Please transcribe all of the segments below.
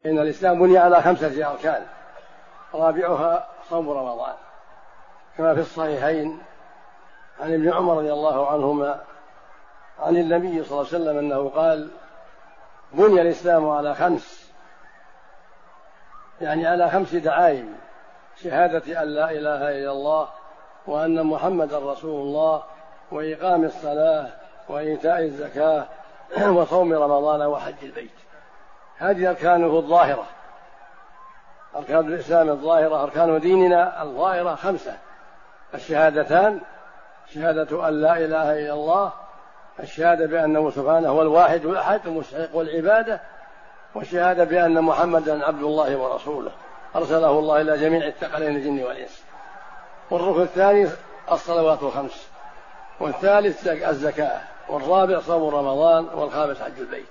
إن الإسلام بني على 5 أركان رابعها صوم رمضان، كما في الصحيحين عن ابن عمر رضي الله عنهما عن النبي صلى الله عليه وسلم أنه قال: بني الإسلام على 5، يعني على 5 دعائم: شهادة أن لا إله إلا الله وأن محمدا رسول الله وإقام الصلاة وإيتاء الزكاة وصوم رمضان وحج البيت. هذه أركانه الظاهرة، أركان الإسلام الظاهرة، أركان ديننا الظاهرة 5: الشهادتان، شهادة أن لا إله إلا الله، الشهادة بأنه سبحانه هو الواحد الأحد المستحق العبادة، والشهادة بأن محمدا عبد الله ورسوله أرسله الله إلى جميع الثقلين الجن والإنس. والركن الثاني الصلوات 5، والثالث الزكاة، والرابع صوم رمضان، والخامس حج البيت.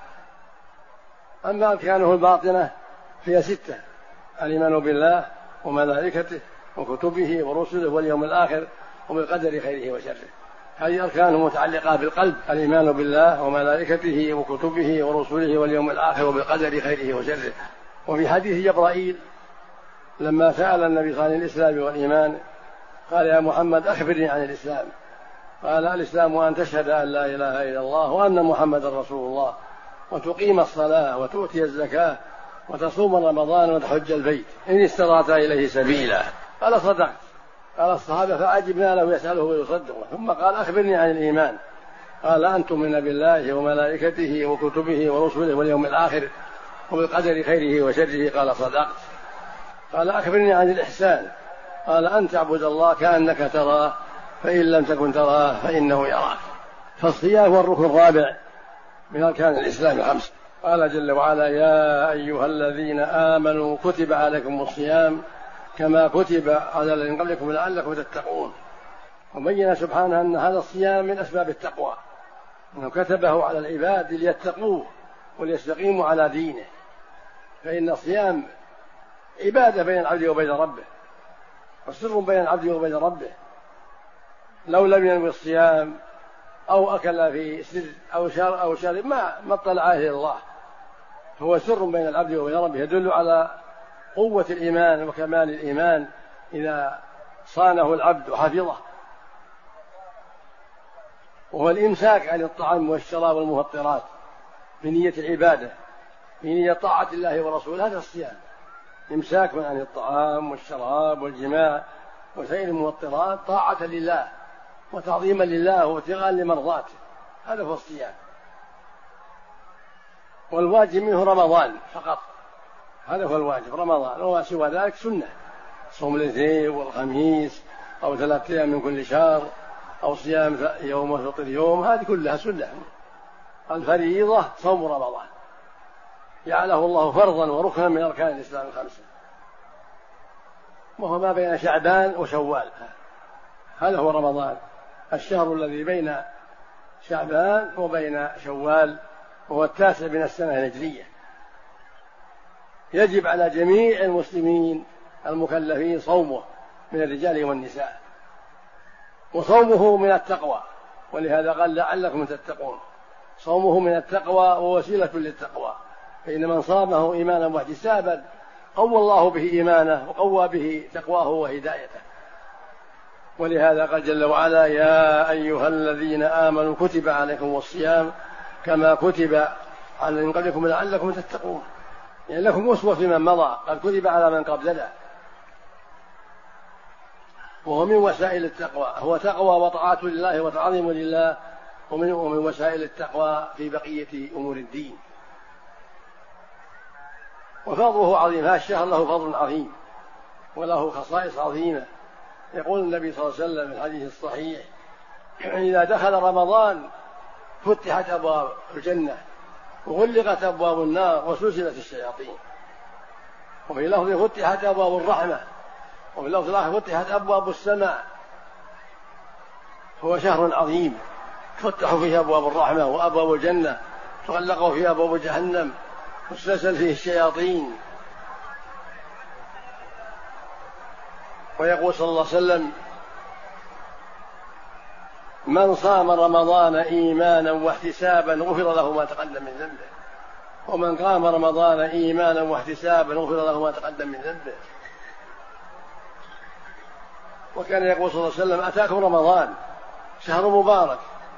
أما أركانه الباطنة فيها 6: الإيمان بالله وملائكته وكتبه ورسله واليوم الآخر وبالقدر خيره وشره. هذه أركانه متعلقة بالقلب: الإيمان بالله وملائكته وكتبه ورسله واليوم الآخر وبالقدر خيره وشره. وفي حديث جبرائيل لما سأل النبي عن الإسلام والإيمان قال: يا محمد أخبرني عن الإسلام. قال: الإسلام أن تشهد أن لا إله إلا الله وأن محمدا رسول الله وتقيم الصلاة وتؤتي الزكاة وتصوم رمضان وتحج البيت إن استطعت إليه سبيلا. قال: صدقت. قال الصحابة فعجبنا له يسأله ويصدقه. ثم قال: أخبرني عن الإيمان. قال: أن تؤمن بالله وملائكته وكتبه ورسله واليوم الآخر وبالقدر خيره وشره. قال: صدقت. قال: أخبرني عن الإحسان. قال: أن تعبد الله كأنك تراه فإن لم تكن تراه فإنه يراك. فالصيام هو الركن الرابع من أركان الإسلام 5. قال جل وعلا: يا أيها الذين آمنوا كتب عليكم الصيام كما كتب على الذين قبلكم لعلكم تتقون. وبين سبحانه أن هذا الصيام من أسباب التقوى، أنه كتبه على العباد ليتقوه وليستقيموا على دينه. فإن الصيام عبادة بين العبد وبين ربه، وسر بين العبد وبين ربه. لو لم ينوي الصيام أو أكل في سر أو شرب ما اطلع عليه الله. هو سر بين العبد وبين ربه، يدل على قوة الإيمان وكمال الإيمان إذا صانه العبد وحفظه. وهو الإمساك عن الطعام والشراب والمفطرات بنية العبادة، بنية طاعة الله ورسوله. هذا الصيام إمساك عن الطعام والشراب والجماع وسائر المفطرات طاعة لله وتعظيما لله وابتغاء لمرضاته. هذا هو الصيام. والواجب منه رمضان فقط، هذا هو الواجب رمضان، وما سوى ذلك سنة: صوم الاثنين والخميس أو 3 أيام من كل شهر أو صيام يوم وفطر يوم، هذه كلها سنة. الفريضة صوم رمضان جعله الله فرضا وركنا من أركان الإسلام 5، وهو ما بين شعبان وشوال. هذا هو رمضان، الشهر الذي بين شعبان وبين شوال، وهو 9 من السنة الهجرية. يجب على جميع المسلمين المكلفين صومه من الرجال والنساء، وصومه من التقوى، ولهذا قال: لعلكم تتقون. صومه من التقوى ووسيلة للتقوى، فإن من صامه إيمانا واحتسابا قوى الله به إيمانه وقوى به تقواه وهدايته. ولهذا قال جل وعلا: يا أيها الذين آمنوا كتب عليكم الصيام كما كتب على من قبلكم لعلكم تتقون. يعني لكم أسوة في من مضى، قد كتب على من قبلنا. وهو من وسائل التقوى، هو تقوى وطاعة لله وتعظيم لله، ومن وسائل التقوى في بقية أمور الدين. وفضله عظيم، هذا الشهر له فضل عظيم وله خصائص عظيمة. يقول النبي صلى الله عليه وسلم في الحديث الصحيح: إذا دخل رمضان فتحت أبواب الجنة وغلقت أبواب النار وسلسلت الشياطين. وفي لفظ فتحت أبواب الرحمة، وفي لفظ الآخر فتحت أبواب السماء. هو شهر عظيم تفتح فيه أبواب الرحمة وأبواب الجنة، تغلق فيه أبواب جهنم وتسلسل فيه الشياطين. ويقول صلى الله عليه وسلم: من صام رمضان إيمانا واحتسابا غفر له ما تقدم من ذنبه. ومن قام رمضان إيمانا واحتسابا غفر له ما تقدم من ذنبه. وكان يقول صلى الله عليه وسلم: أتاكم رمضان شهر مبارك،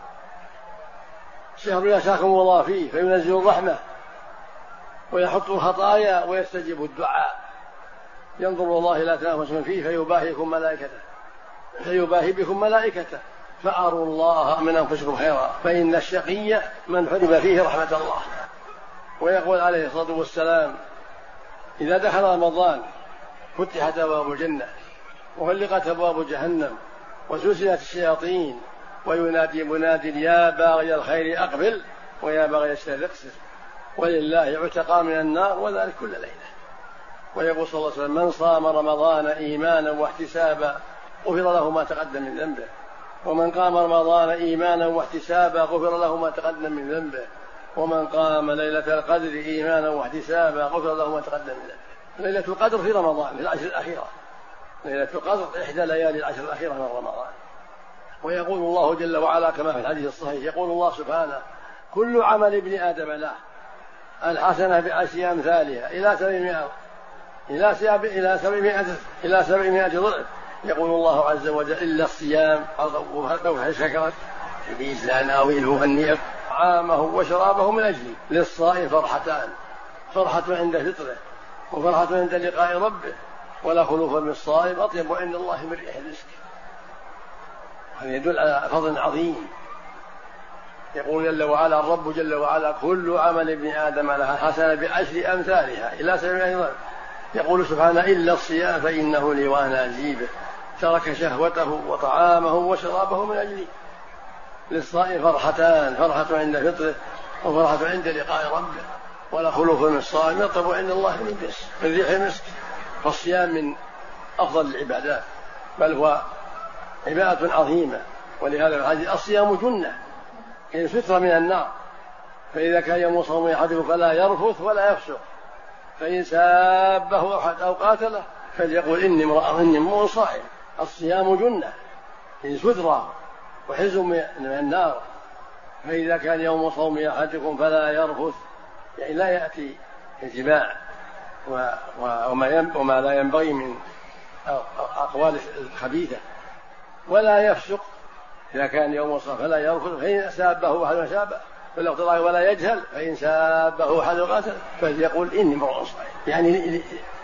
شهر يشاكم الله فيه فينزل الرحمة ويحط الخطايا ويستجيب الدعاء، ينظر الله إلى تنافسكم فيه فيباهي بكم ملائكته فأروا الله من أنفسكم خيرا فإن الشقي من حرم فيه رحمة الله. ويقول عليه الصلاة والسلام: إذا دخل رمضان فتحت أبواب الجنة وغلقت أبواب جهنم وسلسلت الشياطين وينادي مناد: يا باغي الخير أقبل ويا باغي الشر اقصر، ولله عتقى من النار وذلك كل ليلة. ويقول صلى الله عليه وسلم: من صام رمضان إيمانا واحتسابا غفر له ما تقدم من ذنبه، ومن قام رمضان إيمانا واحتسابا غفر له ما تقدم من ذنبه، ومن قام ليلة القدر إيمانا واحتسابا غفر له ما تقدم من ذنبه. ليلة القدر في رمضان في العشر الأخيرة، ليلة القدر إحدى ليالي العشر الأخيرة من رمضان. ويقول الله جل وعلا كما في الحديث الصحيح، يقول الله سبحانه: كل عمل ابن آدم له الحسنة بعشر أمثالها إلى 700 ضعف. يقول الله عز وجل: إلا الصيام أو شكرت إبليس لا ناويله أن طعامه وشرابه من أجلي. للصائم فرحتان: فرحة عند فطره وفرحة عند لقاء ربه، ولا خلوف من الصائم أطيب عند الله من ريح المسك. هذا يدل على فضل عظيم. يقول جل وعلا الرب جل وعلا: كل عمل ابن آدم لها حسنة بعشر أمثالها إلى 700 ضعف. يقول سبحانه: إلا الصيام فإنه لي وأنا أجيبه، ترك شهوته وطعامه وشرابه من أجلي. للصائم فرحتان: فرحة عند فطره وفرحة عند لقاء ربه، ولا خلوف من الصائم يطلب عند الله من ريح المسك. فالصيام من أفضل العبادات، بل هو عبادة عظيمة. ولهذا الحديث: الصيام جنة، يعني سترة من النار. فإذا كان يوم صوم أحدكم فلا يرفث ولا يفسق، فإن سابه أحد أو قاتله فليقول: إني امرؤ صائم. الصيام جنة، يعني سترة وحزم من النار. فإذا كان يوم صوم أحدكم فلا يرفث، يعني لا يأتي الجماع وما لا ينبغي من أقوال خبيثة، ولا يفسق. إذا كان يوم صوم فلا يرفث، فإن سابه أحد وشابه ولا يجهل، فإن سابه أحد وقاتل فليقول: إني امرؤ صائم. يعني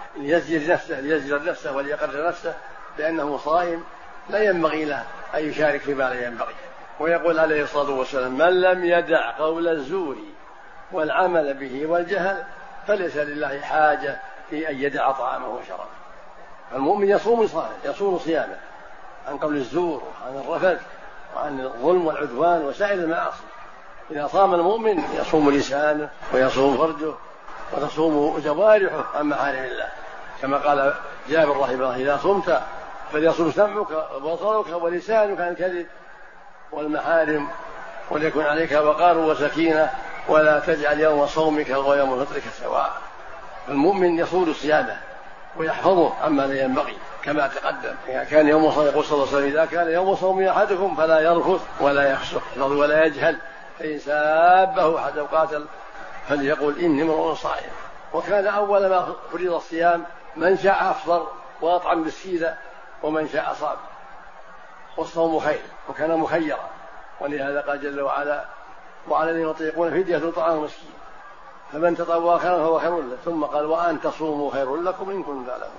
ليزجر نفسه وليقرر نفسه بأنه صائم، لا ينبغي له أن يشارك فيما لا ينبغي. ويقول عليه الصلاة والسلام: من لم يدع قول الزور والعمل به والجهل فليس لله حاجة في أن يدع طعامه وشرابه. المؤمن يصوم صيامه عن قول الزور وعن الرفث وعن الظلم والعدوان وسائر المعاصي. إذا صام المؤمن يصوم لسانه ويصوم فرجه وتصوم جوارحه عن محارم الله، كما قال جابر رحمه الله: إذا صمت فليصوم سمعك وبصرك ولسانك عن الكذب والمحارم، وليكن عليك وقار وسكينة، ولا تجعل يوم صومك ويوم فطرك سواء. المؤمن يصون صيامه ويحفظه عما لا ينبغي كما تقدم. إذا كان يوم صوم، يقول صلى الله عليه وسلم: إذا كان يوم صوم أحدكم فلا يرفث ولا يفسق ولا يجهل، فإن سابه أحد أو قاتل فليقول: إني امرؤ صائم. وكان أول ما فرض الصيام من شاء أفطر وأطعم مسكينا ومن شاء صام، والصوم خير، وكان مخيرا. ولهذا قال جل وعلا: وعلى الذين يطيقون فدية طعام مسكين فمن تطوع خيرا فهو خير له، ثم قال: وأن تصوموا خير لكم إن كنتم تعلمون.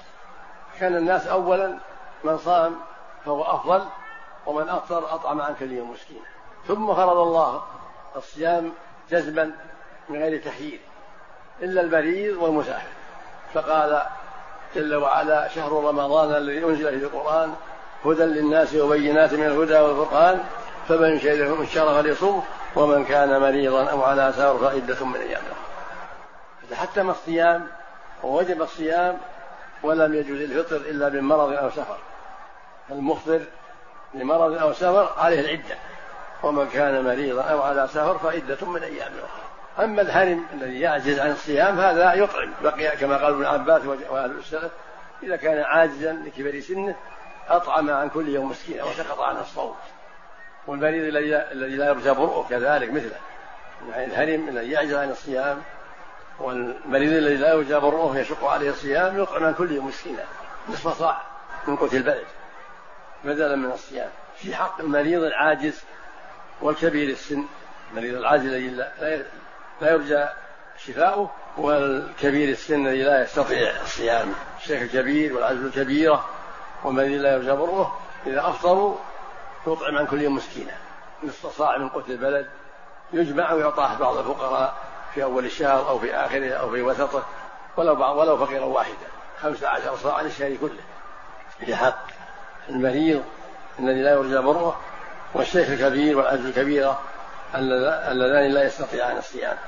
كان الناس أولا من صام فهو أفضل، ومن أفطر أطعم عن كل يوم مسكين. ثم فرض الله الصيام جزما من غير تخيير إلا المريض والمسافر، فقال جل وعلا: شهر رمضان الذي أنزل فيه القرآن هدى للناس وبينات من الهدى والفرقان فمن شهد منكم الشهر فليصوم ومن كان مريضا أو على سفر فعدة من أيام أخرى. حتم الصيام ووجب الصيام، ولم يجوز الفطر إلا بمرض أو سفر. المفطر لمرض أو سفر عليه العدة، ومن كان مريضا أو على سفر فعدة من أيام أخرى. أما الحرم الذي يعجز عن الصيام هذا يطعم، بقي كما قال ابن عباس وأهل السلف: إذا كان عاجزا لكبر سنه أطعم عن كل يوم مسكينا وسقط عن الصوم. والمريض الذي لا يرجى برؤه كذلك مثله، يعني الهرم الذي يعجز عن الصيام والمريض الذي لا يرجى بره يشق عليه الصيام يطعم عن كل يوم مسكينا نصف صاع من قوت البلد بدلا من الصيام. في حق المريض العاجز والكبير السن، المريض العاجز الذي لا يرجى شفاؤه، والكبير السن الذي لا يستطيع الصيام، الشيخ الكبير والعجز الكبيرة والمريض لا يرجى بره إذا أفطروا يطعم عن كل يوم مسكينا نصف صاع من قوت البلد، يجمع ويعطاه بعض الفقراء في أول الشهر أو في آخره أو في وسطه ولو فقيرا واحدا 15 صاعا الشهر كله. في حق المريض الذي لا يرجى بره والشيخ الكبير والعجز الكبيرة اللذان لا يستطيعان الصيام.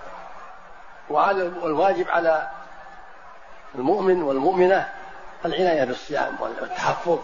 والواجب على المؤمن والمؤمنة العناية بالصيام والتحفظ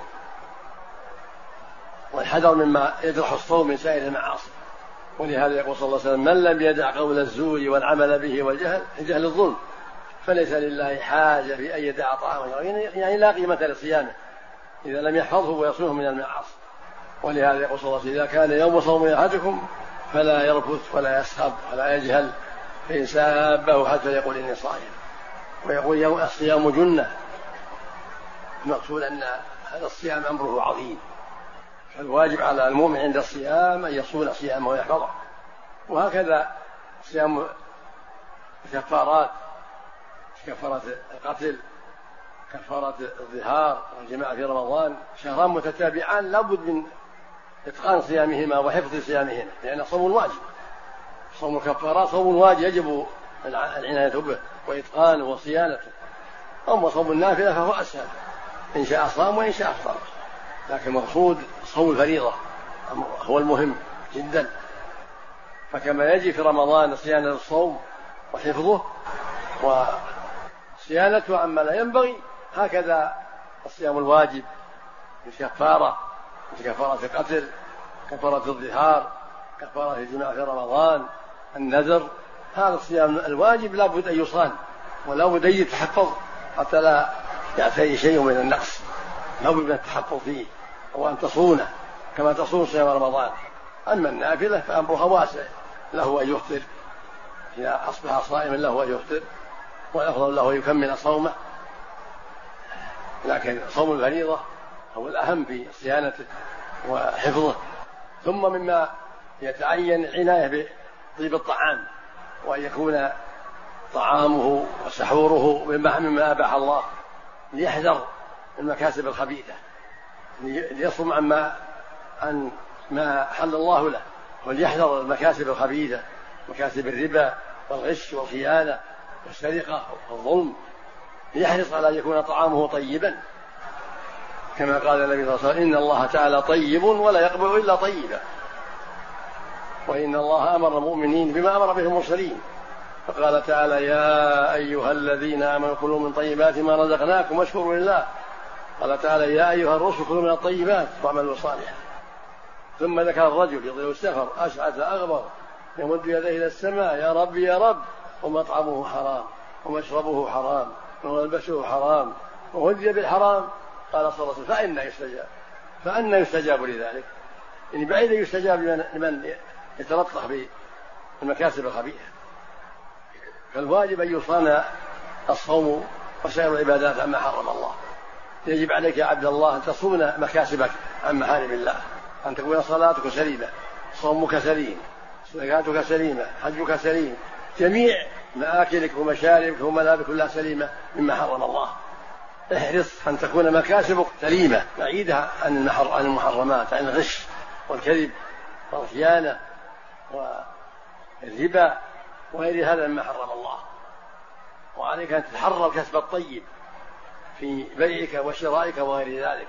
والحذر مما يجرح الصوم من سائر المعاصي. ولهذا يقول صلى الله عليه وسلم: من لم يدع قول الزور والعمل به والجهل الظلم فليس لله حاجة في أن يدع طعامه، يعني لا قيمة لصيامه إذا لم يحفظه ويصومه من المعاصي. ولهذا يقول صلى الله عليه وسلم: إذا كان يوم صوم أحدكم فلا يرفث ولا يسخب ولا يجهل فإن سابه حتى يقول إني صائم. ويقول يوم الصيام جنة، المقصود أن هذا الصيام أمره عظيم، فالواجب على المؤمن عند الصيام أن يصون صيامه ويحفظه. وهكذا صيام كفارات، كفارة القتل، كفارة الظهار والجماع في رمضان، شهران متتابعان لابد من إتقان صيامهما وحفظ صيامهما، لأن صوم واجب. صوم الكفارات صوم واجب يجب العناية به وإتقانه وصيانته. أما صوم النافلة فهو أسهل، إن شاء صام وإن شاء أفطر، لكن المقصود صوم الفريضة هو المهم جدا. فكما يجي في رمضان صيانة الصوم وحفظه وصيانته عما لا ينبغي، هكذا الصيام الواجب بالكفارة، كفارة القتل، كفارة الظهار، كفارة الجماع في رمضان، النذر، هذا الصيام الواجب لا بد أن يصان ولا بد أن يتحفظ حتى لا يأتي شيء من النقص، لا بد من التحفظ فيه وأن تصونه كما تصون صيام رمضان. أما النافلة فأمرها واسع، له أن يفطر إذا أصبح صائما، له أن يفطر والأفضل له أن يكمل صومه، لكن صوم الفريضة هو الأهم في صيانته وحفظه. ثم مما يتعين عناية بطيب الطعام، وأن يكون طعامه وسحوره مما أباح الله، ليحذر المكاسب الخبيثة، ليصوم عن ما حل الله له، وليحذر المكاسب الخبيثة، مكاسب الربا والغش والخيانة والسرقة والظلم، ليحرص على أن يكون طعامه طيبا، كما قال النبي صلى الله عليه وسلم: إن الله تعالى طيب ولا يقبل إلا طيبا، وإن الله أمر المؤمنين بما أمر به المرسلين، فقال تعالى: يا أيها الذين آمنوا كلوا من طيبات ما رزقناكم واشكروا لله. قال تعالى: يا أيها الرسل كلوا من الطيبات واعملوا صالحا. ثم ذكر الرجل يطيل السفر أشعث أغبر يمد يديه إلى السماء: يا رب يا رب، ومطعمه حرام ومشربه حرام وملبسه حرام وغذي بالحرام. قال صلى الله عليه وسلم: فأنى يستجاب لذلك، يعني بعيد يستجاب لمن يتلطخ بالمكاسب الخبيثة. فالواجب أن يصان الصوم وسائر العبادات عما حرم الله. يجب عليك يا عبد الله أن تصون مكاسبك عن محارم الله، أن تكون صلاتك سليمة، صومك سليم، زكاتك سليمة، حجك سليم، جميع مآكلك ومشاربك وملابسك كلها سليمة مما حرم الله. احرص أن تكون مكاسبك سليمة بعيدة عن المحرمات، عن الغش والكذب والخيانة والربا وغير هذا مما حرم الله. وعليك أن تتحرى الكسب الطيب في بيعك وشرائك وغير ذلك،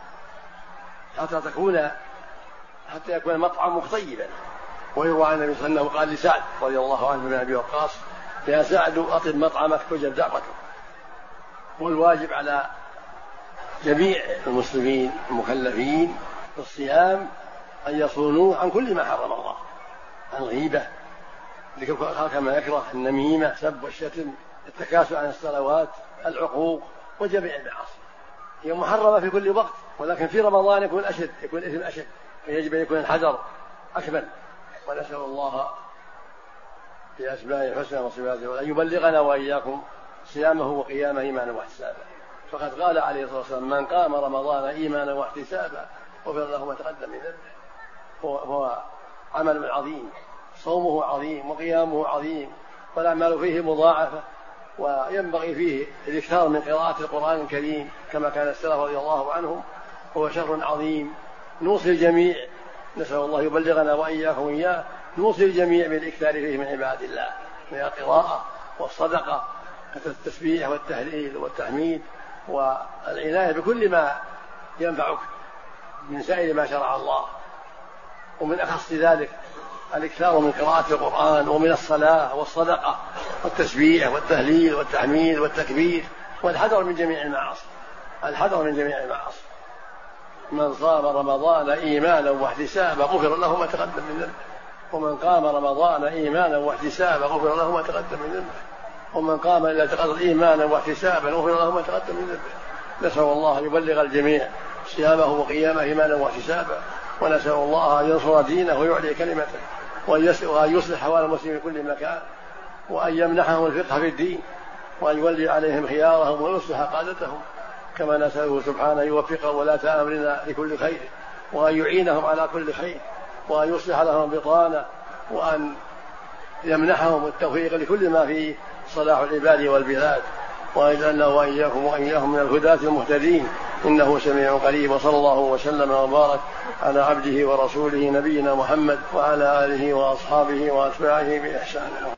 حتى يكون مطعمك طيبا. ويروى عن النبي صلى الله عليه وسلم قال لسعد رضي الله عنه بن أبي وقاص: يا سعد أطب مطعمك وجب دعوتك. والواجب على جميع المسلمين المكلفين في الصيام أن يصونوا عن كل ما حرم الله، عن الغيبة، كما يكره، النميمة، سب والشتم، التكاسل عن الصلوات، العقوق، وجميع المعاصي. هي محرمة في كل وقت، ولكن في رمضان يكون الإثم أشد، فيجب أن يكون الحذر أكمل. ونسأل الله بأسمائه الحسنى وصفاته، وأن يبلغنا وإياكم صيامه وقيامه إيمانا واحتسابا. فقد قال عليه الصلاة والسلام: من قام رمضان إيمانا واحتسابا غفر له ما تقدم من ذنبه. هو عمل عظيم، صومه عظيم وقيامه عظيم، والأعمال فيه مضاعفة، وينبغي فيه الإكثار من قراءة القرآن الكريم كما كان السلف رضي الله عنهم. هو شهر عظيم نوصي الجميع، نسأل الله يبلغنا وإياكم إياه، نوصي الجميع بالإكثار فيه من عباد الله، من القراءة والصدقة كالتسبيح والتهليل والتحميد، والعناية بكل ما ينفعك من سائر ما شرع الله. ومن أخص ذلك الإكثار من قراءة القرآن، ومن الصلاة والصدقة والتسبيح والتهليل والتحميد والتكبير، والحذر من جميع المعاصي. الحذر من جميع المعاصي. من صام رمضان إيمانا واحتسابا غفر له ما تقدم من ذنبه، ومن قام رمضان إيمانا واحتسابا غفر له ما تقدم من ذنبه، ومن قام إلى القدر إيمانا واحتسابا غفر له ما تقدم من ذنبه. نسأل الله يبلغ الجميع صيامه وقيامه إيمانا واحتسابا، ونسأل الله أن ينصر دينه ويعلي كلمته، وأن يصلح أحوال المسلمين في كل مكان، وأن يمنحهم الفقه في الدين، وأن يولي عليهم خيارهم ويصلح قادتهم، كما نسأله سبحانه يوفق ولاة أمرنا لكل خير، وأن يعينهم على كل خير، وأن يصلح لهم بطانة، وأن يمنحهم التوفيق لكل ما فيه صلاح العباد والبلاد، ويجعلنا وإياهم من الهداة المهتدين، إنه سميع قريب. وصلى الله وسلم وبارك على عبده ورسوله نبينا محمد وعلى آله وأصحابه وأتباعه بإحسان.